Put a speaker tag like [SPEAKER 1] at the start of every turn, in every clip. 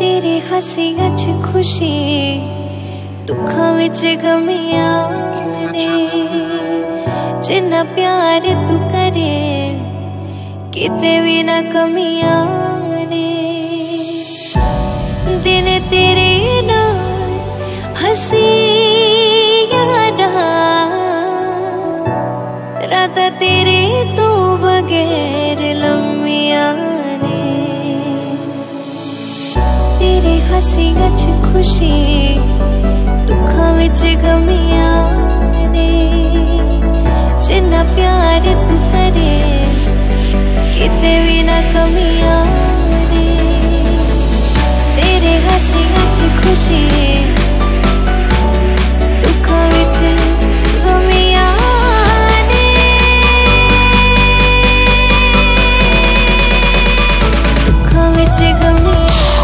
[SPEAKER 1] तेरे हसियां च खुशी दुखां विच गमियां ने जिन्ना प्यार तू करे किते भी ना कमियां ने दिन तेरे नाल हसियां रातां तेरे तो बगैर लम्मियां ने तेरे हसियां च खुशी दुखां विच गमियां ने जिन्ना प्यार तू करे किते भी ना कमियां ने तेरे हसियां च खुशी दुखां विच गमियां ने दुखां विच गमियां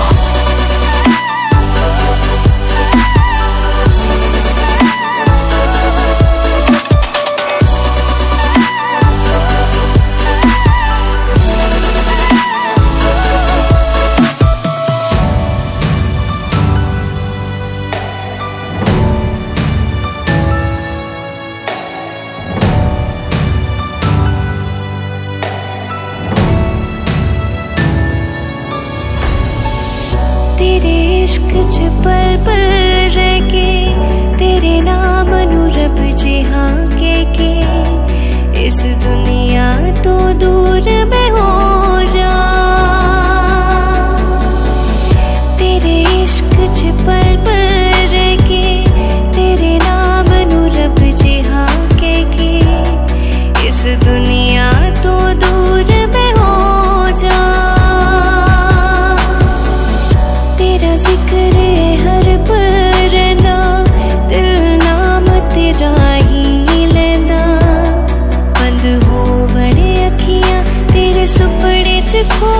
[SPEAKER 1] तेरे इश्क च पल पल रह के तेरे नाम नू रब जिहां के इस दुनिया तो दूर मैं हो जा तेरे इश्क च पल पल रह के तेरे नाम नू रब जिहां के इस दुनिया तो दूर मैं हो जा तेरा जिक्र हर पल रहिंदा दिल नाम तेरा ही लैंदा बंद हो बड़े अखियां तेरे सुपने च खो